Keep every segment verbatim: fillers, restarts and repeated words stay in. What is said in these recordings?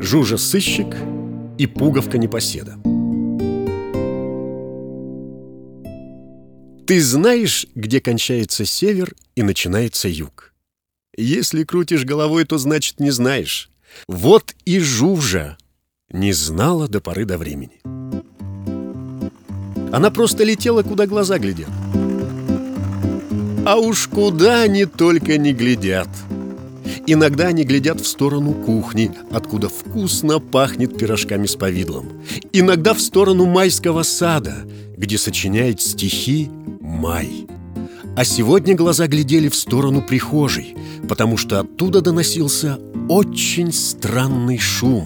Жужа-сыщик и Пуговка-непоседа. Ты знаешь, где кончается север и начинается юг? Если крутишь головой, то значит не знаешь. Вот и Жужа не знала до поры до времени. Она просто летела, куда глаза глядят. А уж куда они только не глядят. Иногда они глядят в сторону кухни, откуда вкусно пахнет пирожками с повидлом. Иногда в сторону майского сада, где сочиняет стихи Май. А сегодня глаза глядели в сторону прихожей, потому что оттуда доносился очень странный шум.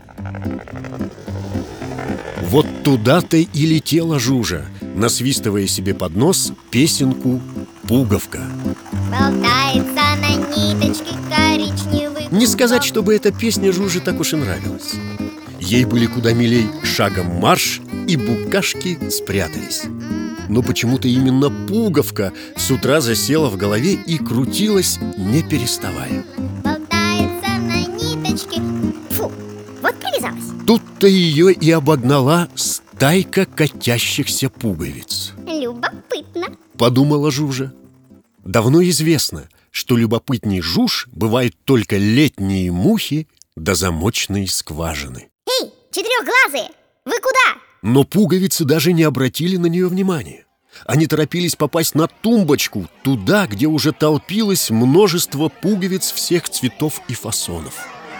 Вот туда-то и летела Жужа, насвистывая себе под нос песенку «Пуговка». Болтается на ниточке коричневый. Не сказать, чтобы эта песня Жуже так уж и нравилась. Ей были куда милей «Шагом марш» и «Букашки спрятались». Но почему-то именно «Пуговка» с утра засела в голове и крутилась, не переставая. Болтается на ниточке. Фу, вот привязалась. Тут-то ее и обогнала стайка катящихся пуговиц. Любопытно, подумала Жужа. Давно известно, что любопытней жуж бывают только летние мухи да замочные скважины. Эй, четырехглазые, вы куда? Но пуговицы даже не обратили на нее внимания. Они торопились попасть на тумбочку, туда, где уже толпилось множество пуговиц всех цветов и фасонов.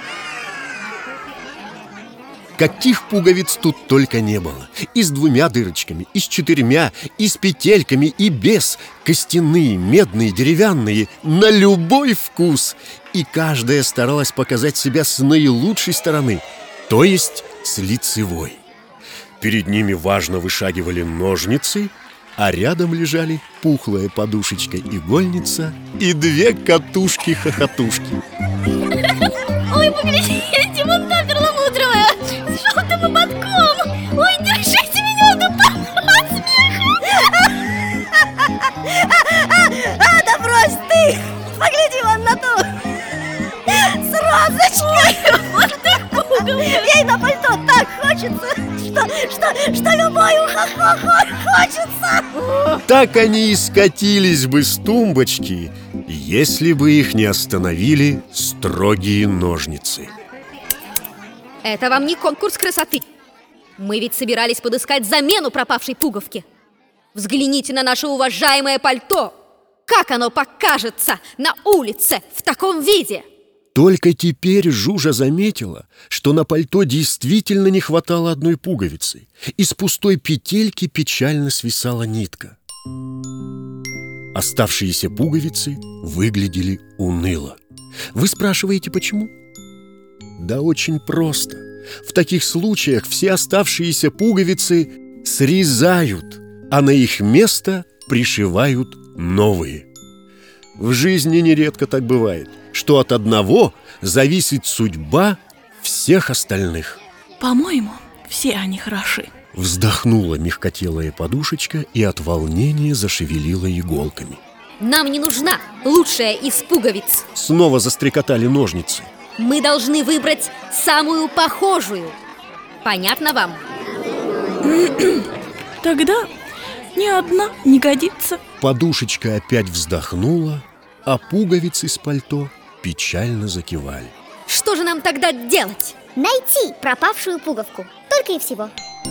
Каких пуговиц тут только не было. И с двумя дырочками, и с четырьмя, и с петельками, и без. Костяные, медные, деревянные, на любой вкус. И каждая старалась показать себя с наилучшей стороны, то есть с лицевой. Перед ними важно вышагивали ножницы, а рядом лежали пухлая подушечка-игольница и две катушки-хохотушки. Ой, поглядите, вон та перламутровая с желтым ободком. Ой, держите меня, да от смеха. А, да брось ты, погляди вон на ту с розочкой. Вот ты пуговка. Ей на пальто так хочется, что, что, что любой ухо хочется. Так они и скатились бы с тумбочки, если бы их не остановили строгие ножницы. Это вам не конкурс красоты. Мы ведь собирались подыскать замену пропавшей пуговки. Взгляните на наше уважаемое пальто. Как оно покажется на улице в таком виде? Только теперь Жужа заметила, что на пальто действительно не хватало одной пуговицы. Из пустой петельки печально свисала нитка. Оставшиеся пуговицы выглядели уныло. Вы спрашиваете, почему? Да очень просто. В таких случаях все оставшиеся пуговицы срезают, а на их место пришивают новые. В жизни нередко так бывает, что от одного зависит судьба всех остальных. По-моему, все они хороши. Вздохнула мягкотелая подушечка и от волнения зашевелила иголками. Нам не нужна лучшая из пуговиц. Снова застрекотали ножницы. Мы должны выбрать самую похожую. Понятно вам? Тогда ни одна не годится. Подушечка опять вздохнула, а пуговицы с пальто печально закивали. Что же нам тогда делать? Найти пропавшую пуговку, только и всего.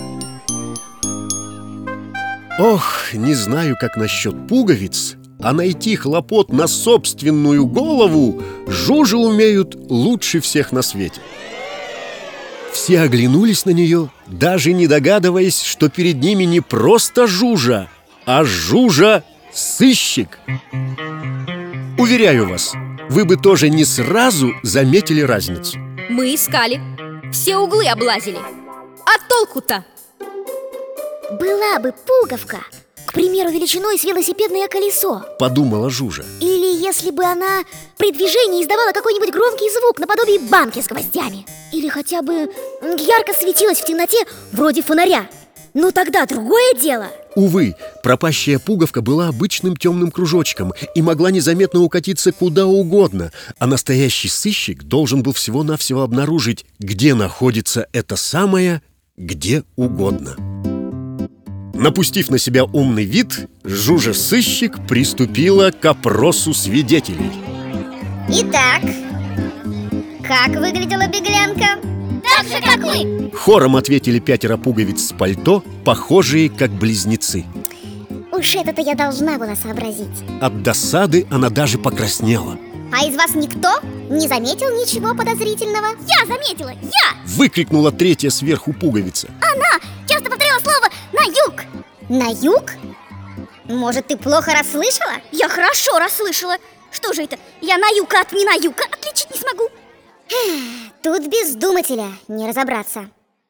Ох, не знаю, как насчет пуговиц, а найти хлопот на собственную голову Жужи умеют лучше всех на свете. Все оглянулись на нее, даже не догадываясь, что перед ними не просто Жужа, а Жужа-сыщик. Уверяю вас, вы бы тоже не сразу заметили разницу. Мы искали, все углы облазили. А толку-то? Была бы пуговка, к примеру, величиной с велосипедное колесо, подумала Жужа. или если бы она при движении издавала какой-нибудь громкий звук наподобие банки с гвоздями, или хотя бы ярко светилась в темноте, вроде фонаря. Ну тогда другое дело. Увы, пропащая пуговка была обычным темным кружочком и могла незаметно укатиться куда угодно, а настоящий сыщик должен был всего-навсего обнаружить, где находится это самое «где угодно». Напустив на себя умный вид, Жужа-сыщик приступила к опросу свидетелей. Итак, как выглядела беглянка? Так же, как вы. Хором ответили пятеро пуговиц с пальто, похожие как близнецы. Уж это-то я должна была сообразить. От досады она даже покраснела. А из вас никто не заметил ничего подозрительного? Я заметила, я! Выкрикнула третья сверху пуговица. Она часто повторяла слово «на юг». На юг? Может, ты плохо расслышала? Я хорошо расслышала. Что же это? Я на юг от не на юг отличить не смогу. Тут без думателя не разобраться.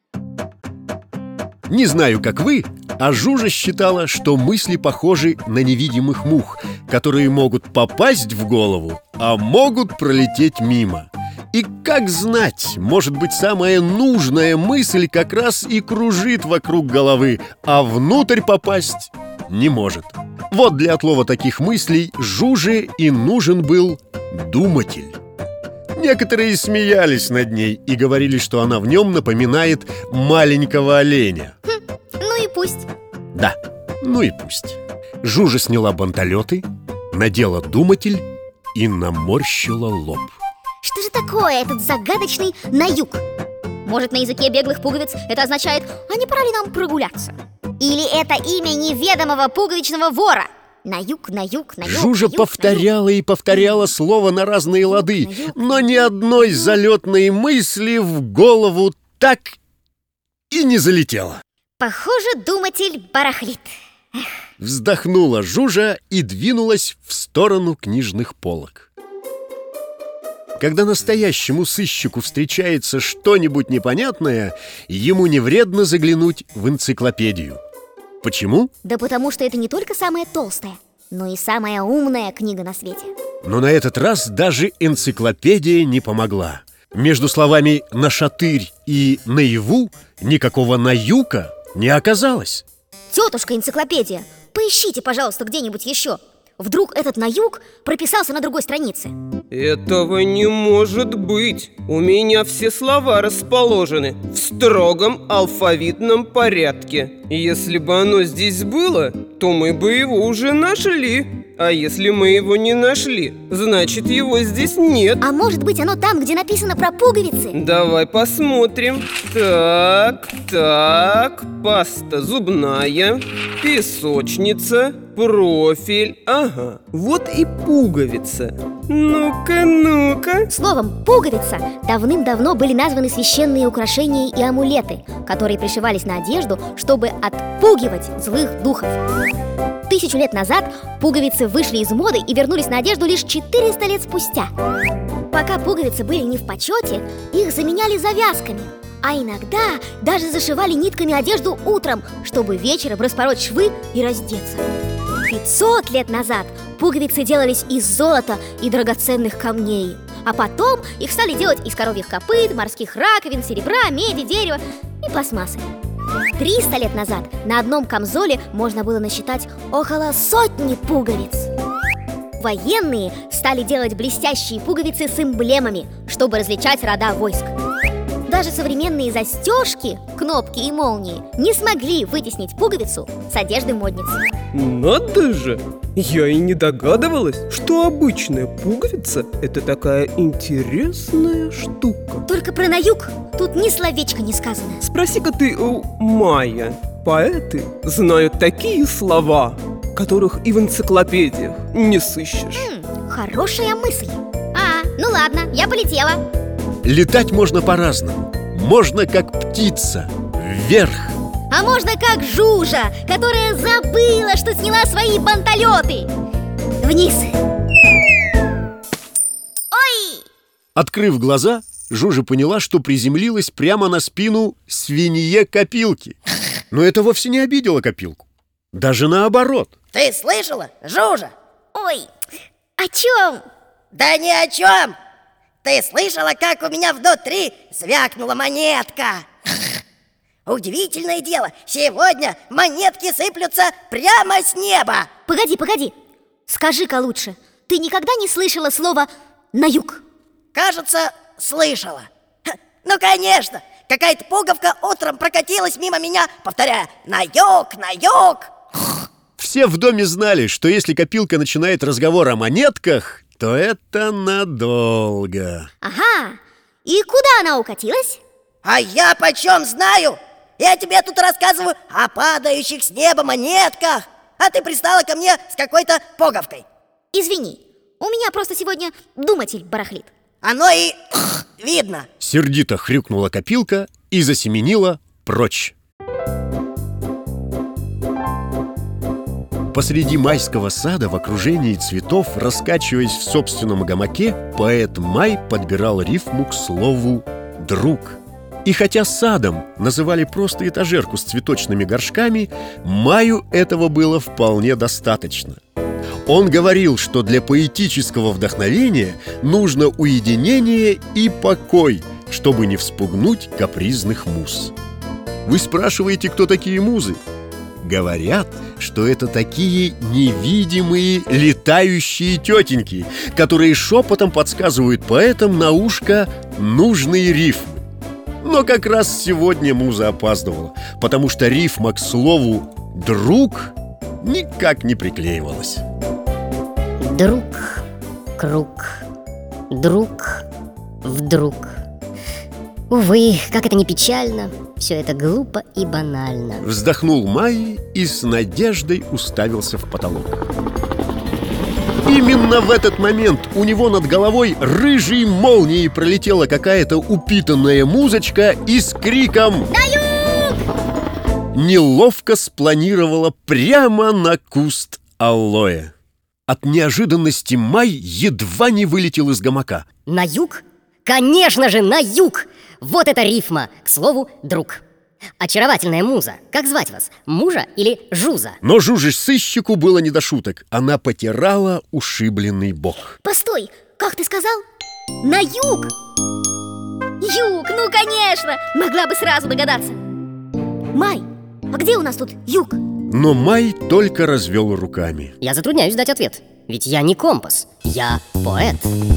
Не знаю, как вы, а Жужа считала, что мысли похожи на невидимых мух, которые могут попасть в голову, а могут пролететь мимо. И как знать, может быть, самая нужная мысль как раз и кружит вокруг головы, а внутрь попасть не может. Вот для отлова таких мыслей Жуже и нужен был думатель. Некоторые смеялись над ней и говорили, что она в нем напоминает маленького оленя. Хм, ну и пусть. Да, ну и пусть. Жужа сняла банталеты, надела думатель и наморщила лоб. Что же такое этот загадочный «на юг»? Может, на языке беглых пуговиц это означает «а не пора ли нам прогуляться?» Или это имя неведомого пуговичного вора? На юг, на юг, на юг. Жужа на юг, повторяла на юг. и повторяла слово на разные лады, но ни одной залетной мысли в голову так и не залетела. Похоже, думатель барахлит. Вздохнула Жужа и двинулась в сторону книжных полок. Когда настоящему сыщику встречается что-нибудь непонятное, ему не вредно заглянуть в энциклопедию. Почему? Да потому что это не только самая толстая, но и самая умная книга на свете. Но на этот раз даже энциклопедия не помогла. Между словами «нашатырь» и «наяву» никакого «наюка» не оказалось. Тетушка энциклопедия, поищите, пожалуйста, где-нибудь еще. Вдруг этот «на юг» прописался на другой странице. Этого не может быть. У меня все слова расположены в строгом алфавитном порядке. Если бы оно здесь было, то мы бы его уже нашли. А если мы его не нашли, значит, его здесь нет. А может быть, оно там, где написано про пуговицы? Давай посмотрим. Так, так, паста зубная, песочница, профиль. Ага, вот и пуговица. Ну-ка, ну-ка. Словом, пуговица давным-давно были названы священные украшения и амулеты, которые пришивались на одежду, чтобы отпугивать злых духов. Тысячу лет назад пуговицы вышли из моды и вернулись на одежду лишь четыреста лет спустя. Пока пуговицы были не в почете, их заменяли завязками, а иногда даже зашивали нитками одежду утром, чтобы вечером распороть швы и раздеться. пятьсот лет назад пуговицы делались из золота и драгоценных камней, а потом их стали делать из коровьих копыт, морских раковин, серебра, меди, дерева и пластмассы. триста лет назад на одном камзоле можно было насчитать около сотни пуговиц. Военные стали делать блестящие пуговицы с эмблемами, чтобы различать рода войск. Даже современные застежки, кнопки и молнии не смогли вытеснить пуговицу с одежды модницы. Надо же! Я и не догадывалась, что обычная пуговица – это такая интересная штука. Только про «на юг» тут ни словечка не сказано. Спроси-ка ты у Майя. Поэты знают такие слова, которых и в энциклопедиях не сыщешь. М, хорошая мысль. А, ну ладно, я полетела. Летать можно по-разному. Можно как птица, вверх. А можно как Жужа, которая забыла, что сняла свои банталеты. Вниз. Ой! Открыв глаза, Жужа поняла, что приземлилась прямо на спину свинье-копилки. Но это вовсе не обидело копилку. Даже наоборот. Ты слышала, Жужа? Ой, о чем? Да ни о чем. Ты слышала, как у меня внутри звякнула монетка? Удивительное дело, сегодня монетки сыплются прямо с неба. Погоди, погоди. Скажи-ка лучше, ты никогда не слышала слова «на юг»? Кажется, слышала. Ха, Ну, конечно, какая-то пуговка утром прокатилась мимо меня, повторяя «на юг, на юг». Все в доме знали, что если Копилка начинает разговор о монетках, то это надолго. Ага, и куда она укатилась? А я почем знаю? Я тебе тут рассказываю о падающих с неба монетках, а ты пристала ко мне с какой-то пуговкой. Извини, у меня просто сегодня думатель барахлит. Оно и видно. Сердито хрюкнула Копилка и засеменила прочь. Посреди майского сада в окружении цветов, раскачиваясь в собственном гамаке, поэт Май подбирал рифму к слову «друг». И хотя садом называли просто этажерку с цветочными горшками, Маю этого было вполне достаточно. Он говорил, что для поэтического вдохновения нужно уединение и покой, чтобы не вспугнуть капризных муз. Вы спрашиваете, кто такие музы? Говорят, что это такие невидимые летающие тетеньки, которые шепотом подсказывают поэтам на ушко нужные рифмы. Но как раз сегодня муза опаздывала, потому что рифма к слову «друг» никак не приклеивалась. Друг, круг, друг, вдруг. Увы, как это не печально, все это глупо и банально. Вздохнул Май и с надеждой уставился в потолок. Именно в этот момент у него над головой рыжей молнией пролетела какая-то упитанная музочка и с криком «На юг!» неловко спланировала прямо на куст алоэ. От неожиданности Май едва не вылетел из гамака. На юг? Конечно же, на юг! Вот это рифма, к слову, друг. Очаровательная муза, как звать вас? Мужа или Жуза? Но Жуже-сыщику было не до шуток. Она потирала ушибленный бок. Постой, как ты сказал? На юг? Юг, ну конечно! Могла бы сразу догадаться. Май, а где у нас тут юг? Но Май только развел руками. Я затрудняюсь дать ответ, ведь я не компас, я поэт.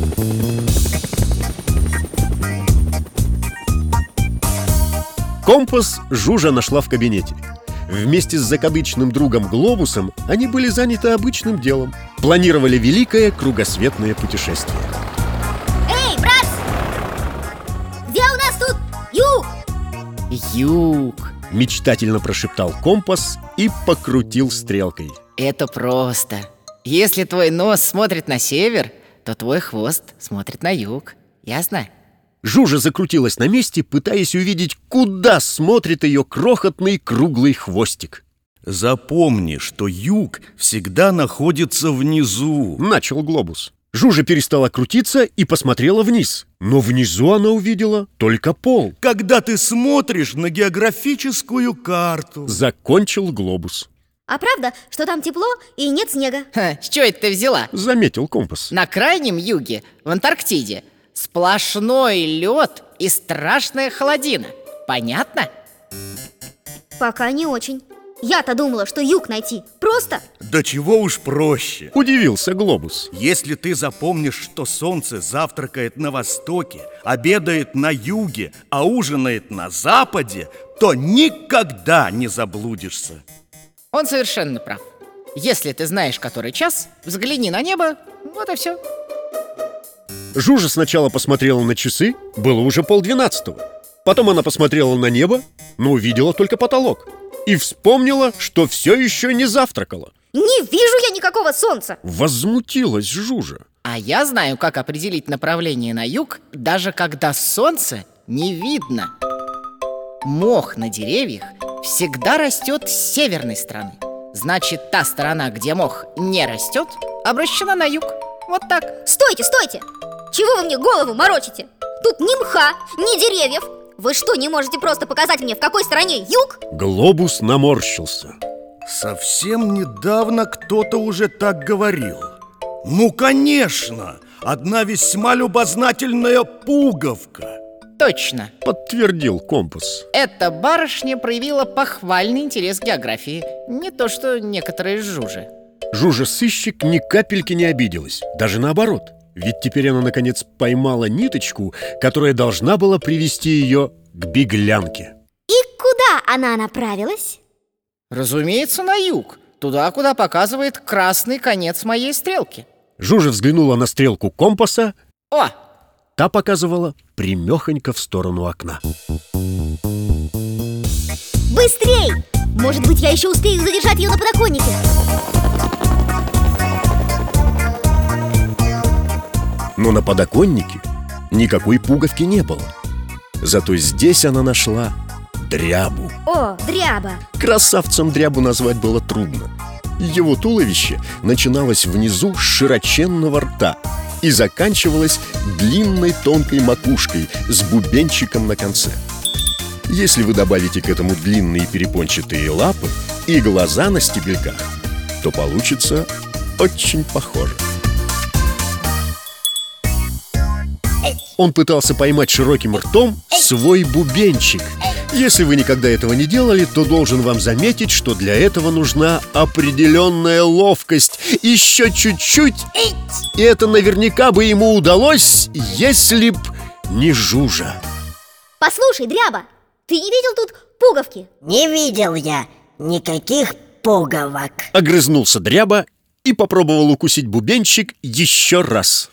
Компас Жужа нашла в кабинете. Вместе с закадычным другом Глобусом они были заняты обычным делом. Планировали великое кругосветное путешествие. Эй, брат! Где у нас тут юг? Юг. Мечтательно прошептал Компас и покрутил стрелкой. Это просто. Если твой нос смотрит на север, то твой хвост смотрит на юг. Ясно? Жужа закрутилась на месте, пытаясь увидеть, куда смотрит ее крохотный круглый хвостик. Запомни, что юг всегда находится внизу. Начал Глобус. Жужа перестала крутиться и посмотрела вниз. Но внизу она увидела только пол. Когда ты смотришь на географическую карту. Закончил Глобус. А правда, что там тепло и нет снега? Ха, с чего это ты взяла? Заметил Компас. На крайнем юге, в Антарктиде, сплошной лед и страшная холодина. Понятно? Пока не очень. Я-то думала, что юг найти просто. Да чего уж проще. Удивился Глобус. Если ты запомнишь, что солнце завтракает на востоке, обедает на юге, а ужинает на западе, то никогда не заблудишься. Он совершенно прав. Если ты знаешь, который час, взгляни на небо, вот и все. Жужа сначала посмотрела на часы, было уже полдвенадцатого. Потом она посмотрела на небо, но увидела только потолок. И вспомнила, что все еще не завтракала. Не вижу я никакого солнца. Возмутилась Жужа. А я знаю, как определить направление на юг, даже когда солнце не видно. Мох на деревьях всегда растет с северной стороны. Значит, та сторона, где мох не растет, обращена на юг. Вот так. Стойте, стойте! Чего вы мне голову морочите? Тут ни мха, ни деревьев. Вы что, не можете просто показать мне, в какой стороне юг? Глобус наморщился. Совсем недавно кто-то уже так говорил. Ну, конечно, одна весьма любознательная пуговка. точно. Подтвердил компас. Эта барышня проявила похвальный интерес к географии. Не то что некоторые жужи. Жужа-сыщик ни капельки не обиделась. Даже наоборот. Ведь теперь она, наконец, поймала ниточку, которая должна была привести ее к беглянке. И куда она направилась? Разумеется, на юг. Туда, куда показывает красный конец моей стрелки. Жужа взглянула на стрелку компаса. О! Та показывала прямехонько в сторону окна. Быстрей! Может быть, я еще успею задержать ее на подоконнике. Но на подоконнике никакой пуговки не было. Зато здесь она нашла дрябу. О, дряба! Красавцем дрябу назвать было трудно. Его туловище начиналось внизу с широченного рта и заканчивалось длинной тонкой макушкой с бубенчиком на конце. Если вы добавите к этому длинные перепончатые лапы и глаза на стебельках, то получится очень похоже. Он пытался поймать широким ртом свой бубенчик. Если вы никогда этого не делали, то должен вам заметить, что для этого нужна определенная ловкость. Еще чуть-чуть, и это наверняка бы ему удалось, если б не Жужа. Послушай, дряба, ты не видел тут пуговки? Не видел я никаких пуговок. Огрызнулся дряба и попробовал укусить бубенчик еще раз.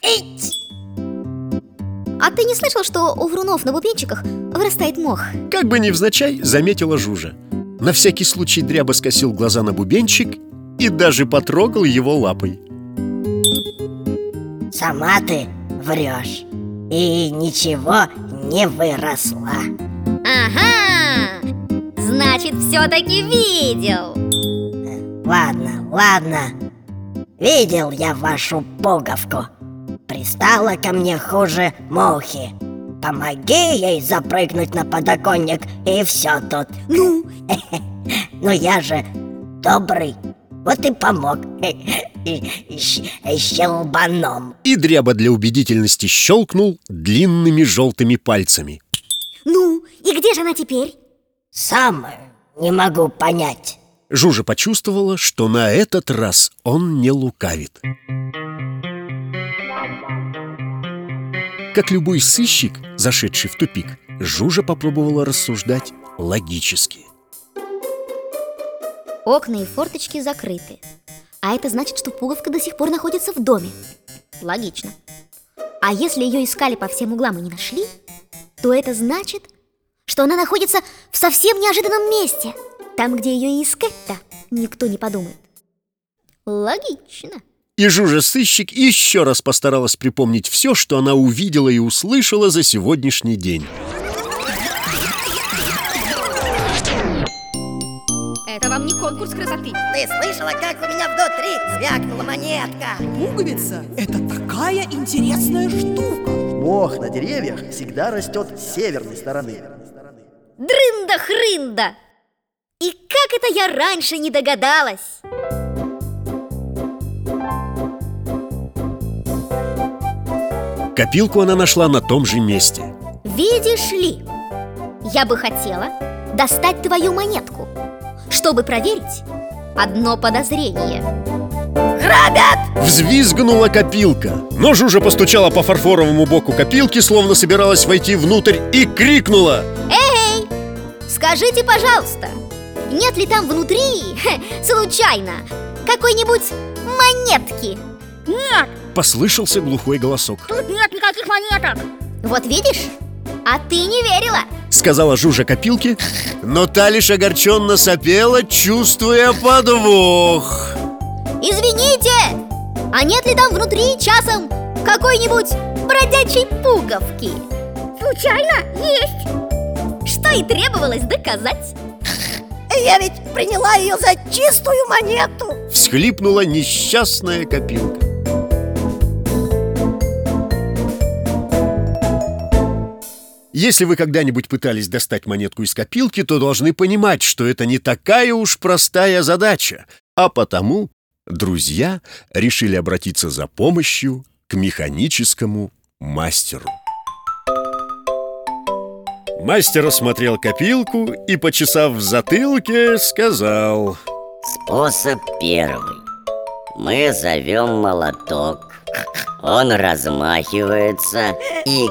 А ты не слышал, что у врунов на бубенчиках вырастает мох? Как бы невзначай, заметила Жужа. На всякий случай дряба скосил глаза на бубенчик и даже потрогал его лапой. Сама ты врешь. И ничего не выросла. Ага! Значит, все-таки видел. Ладно, ладно. Видел я вашу пуговку. Пристала ко мне хуже мухи. Помоги ей запрыгнуть на подоконник, и все тут. Ну? Но я же добрый. Вот и помог. Щелбаном. И дряба для убедительности щелкнул длинными желтыми пальцами. Ну, и где же она теперь? Сам не могу понять. Жужа почувствовала, что на этот раз он не лукавит. Как любой сыщик, зашедший в тупик, Жужа попробовала рассуждать логически. Окна и форточки закрыты. А это значит, что пуговка до сих пор находится в доме. Логично. А если ее искали по всем углам и не нашли, то это значит, что она находится в совсем неожиданном месте. Там, где ее и искать-то никто не подумает. Логично. И Жужа-сыщик еще раз постаралась припомнить все, что она увидела и услышала за сегодняшний день. Это вам не конкурс красоты. Ты слышала, как у меня внутри звякнула монетка? Пуговица – это такая интересная штука. Мох на деревьях всегда растет с северной стороны. Дрында-хрында! И как это я раньше не догадалась? Копилку она нашла на том же месте. Видишь ли, я бы хотела достать твою монетку, чтобы проверить одно подозрение. Грабят! Взвизгнула копилка. Но Жужа постучала по фарфоровому боку копилки, словно собиралась войти внутрь, и крикнула: Эй, скажите, пожалуйста, нет ли там внутри, случайно, какой-нибудь монетки? Нет, Послышался глухой голосок. тут нет никаких монеток. Вот видишь, а ты не верила. Сказала Жужа копилке, но та лишь огорченно сопела, чувствуя подвох. Извините, а нет ли там внутри часом какой-нибудь бродячей пуговки? Случайно есть. Что и требовалось доказать. Я ведь приняла ее за чистую монету. Всхлипнула несчастная копилка. Если вы когда-нибудь пытались достать монетку из копилки, то должны понимать, что это не такая уж простая задача. А потому друзья решили обратиться за помощью к механическому мастеру. Мастер осмотрел копилку и, почесав в затылке, сказал: способ первый. Мы зовем молоток. Он размахивается и...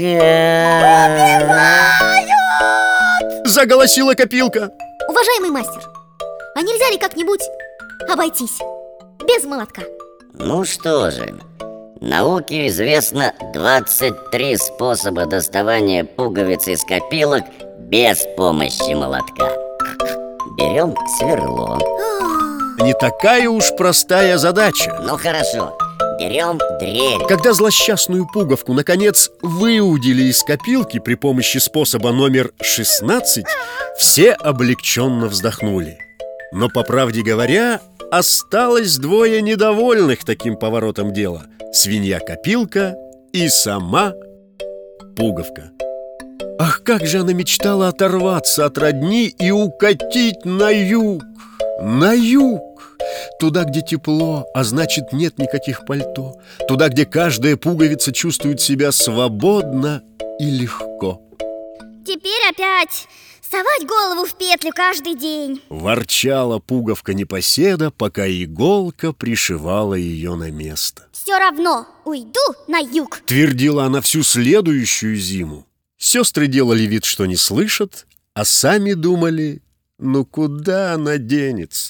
Заголосила копилка. Уважаемый мастер, а нельзя ли как-нибудь обойтись без молотка? Ну что же, науке известно двадцать три способа доставания пуговиц из копилок без помощи молотка. Берем сверло. Не такая уж простая задача. Ну хорошо, берем дрель. Когда злосчастную пуговку, наконец, выудили из копилки при помощи способа номер шестнадцать, все облегченно вздохнули. Но, по правде говоря, осталось двое недовольных таким поворотом дела: свинья-копилка и сама пуговка. Ах, как же она мечтала оторваться от родни и укатить на юг, на юг! Туда, где тепло, а значит нет никаких пальто. Туда, где каждая пуговица чувствует себя свободно и легко. Теперь опять совать голову в петлю каждый день. Ворчала пуговка-непоседа, пока иголка пришивала ее на место. Все равно уйду на юг, твердила она всю следующую зиму. Сестры делали вид, что не слышат, а сами думали: ну куда она денется?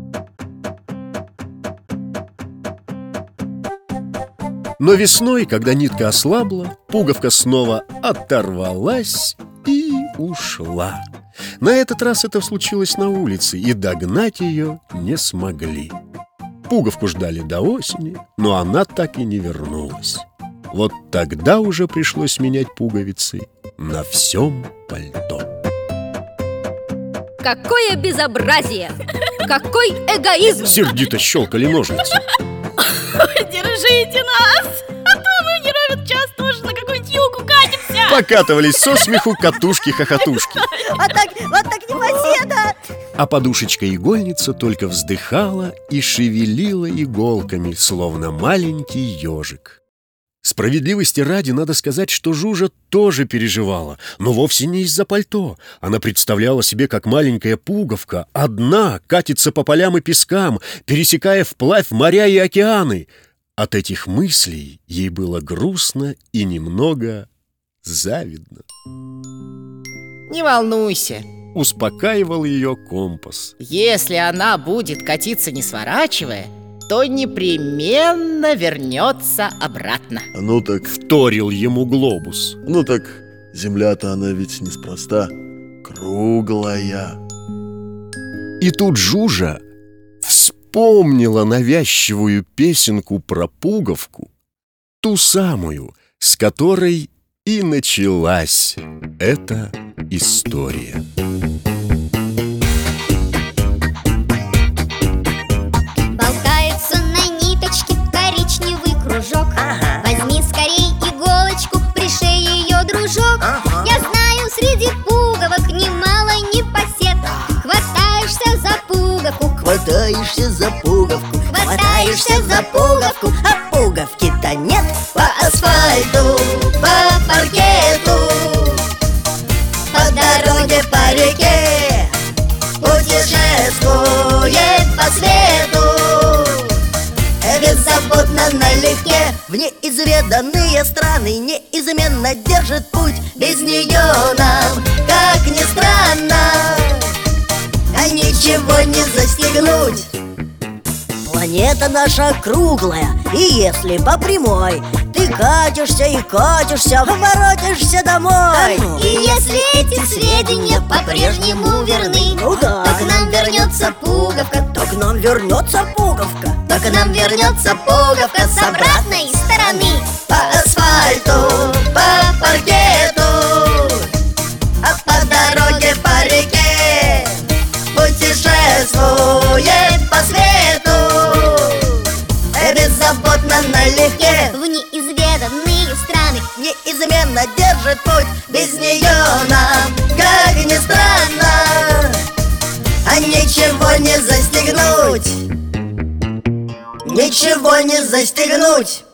Но весной, когда нитка ослабла, пуговка снова оторвалась и ушла. На этот раз это случилось на улице, и догнать ее не смогли. Пуговку ждали до осени, но она так и не вернулась. Вот тогда уже пришлось менять пуговицы на всем пальто. Какое безобразие! Какой эгоизм! Сердито щелкали ножницы. Держите нас, а то мы не ровен час тоже на какой-нибудь юг укатимся. Покатывались со смеху катушки-хохотушки. Вот так, вот так непоседа. А подушечка-игольница только вздыхала и шевелила иголками, словно маленький ежик. Справедливости ради надо сказать, что Жужа тоже переживала, но вовсе не из-за пальто. Она представляла себе, как маленькая пуговка одна катится по полям и пескам, пересекая вплавь моря и океаны. От этих мыслей ей было грустно и немного завидно. Не волнуйся, успокаивал ее компас. Если она будет катиться не сворачивая, то непременно вернется обратно. Ну так... Вторил ему глобус. Ну так, земля-то она ведь неспроста круглая. И тут Жужа вспомнила навязчивую песенку про пуговку, ту самую, с которой и началась эта история. Ага. Возьми скорей иголочку, пришей ее, дружок. Ага. Я знаю, среди пуговок немало непосед. Да. Хватаешься за пуговку, хватаешься за пуговку, хватаешься за пуговку, а пуговки-то нет. По асфальту, по паркету, по дороге, по реке путешествует по свету. Беззаботно налегке в неизведанные страны неизменно держит путь. Без нее нам, как ни странно, а ничего не застегнуть. Планета наша круглая, и если по прямой ты катишься и катишься, воротишься домой. И если эти сведения по-прежнему верны, ну да, то к нам вернется пуговка, то к нам вернется пуговка, то к нам вернется пуговка с обратной стороны. По асфальту, по паркету, а по дороге, по реке путешествует по свету. Беззаботно налегке в неизведанные страны неизменно держит путь. Без нее нам, как ни странно, а ничего не застегнуть. Ничего не застегнуть.